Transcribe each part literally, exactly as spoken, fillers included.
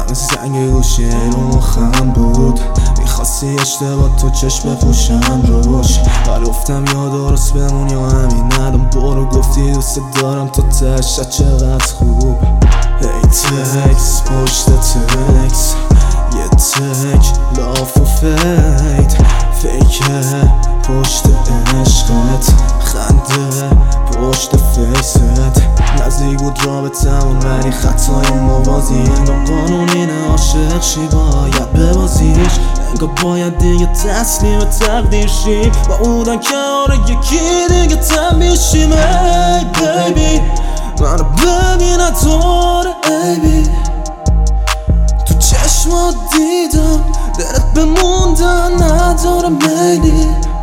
زنگ گوشی رو مخم بود، میخواستی اشتباه تو چشم بپوشم روش، ولی گفتم یا درست بمون یا همین ندم برو. گفتی دوست دارم تو تشت چقدر خوب. ای تکس پشت تکس یه تک لاف و فید، فیکه پشت عشقت، خنده پشت فیست. نزدیک بود رابطمون ولی خطای موازی، انگار قانون اینه عاشق شی باید ببازیش، انگار باید دیگه تسلیم تقدیر شیم. با اودن کنار یکی دیگه تنبیه شیم. ای بیبی منو ببین نداره ایبی، تو چشمات دیدم دلت بموندن نداره میلی.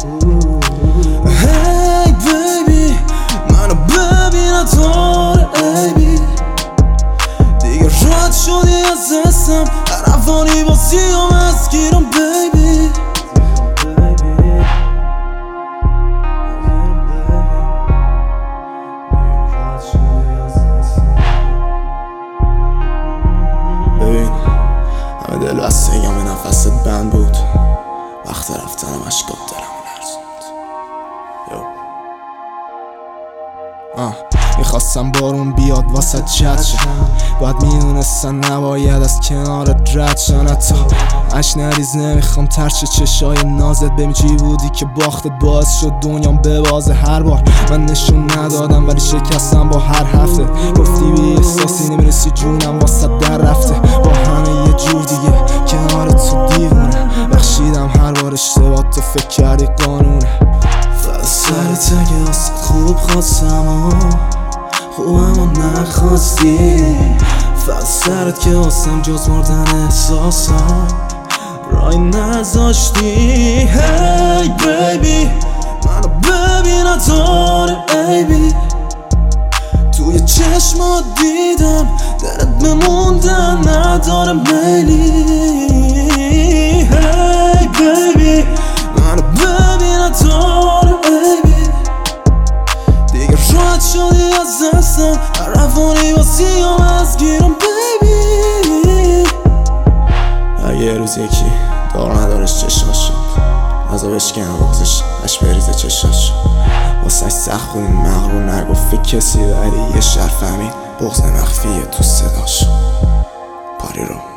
هی بیبی منو ببین نداره ایبی، دیگه رد شدی از اسم هر افانی بازی هم از گیرم بیبی. ببین همه دل بستگی همه نفست بند بود، وقت رفتنم اشکاب دلم لرزوند. آه میخواستم بارون بیاد واسه چت شم، باید میدونستن نباید از کنارت رد شن. حتی اش نریز نمیخوام ترش چشای نازت، ببین چی بودی که باختت باعث شد دنیام ببازه. هر بار من نشون ندادم ولی شکستم با هر هفته، گفتی بی احساسی نمیرسی جونم واسه در رفته. با همه یه جور دیگه کنار تو دیوونه، بخشیدم هر بار اشتباه تو فکر کردی قانونه. سرت اگه واسه خوب خواستم و خوبم و نخواستی، فقط سرت که واسم جز مردن احساسم رای نذاشتی. هی بیبی منو ببین نداره ایبی، توی چشمات دیدم دلت بموندن نداره میلی. هی بیبی منو ببین نداره ایبی، دیگه رد شدی از دستم هر افانی باسی هم از گیرم بیبی. اگه یه روز یکی دار ندارش چشماشو ازا بشکنم بغزش اش بریزه چشاشو، واسه سخت بود مغرور نگفت کسی ولی یه شرف همین بغز مخفیه تو صداشو. پاری رو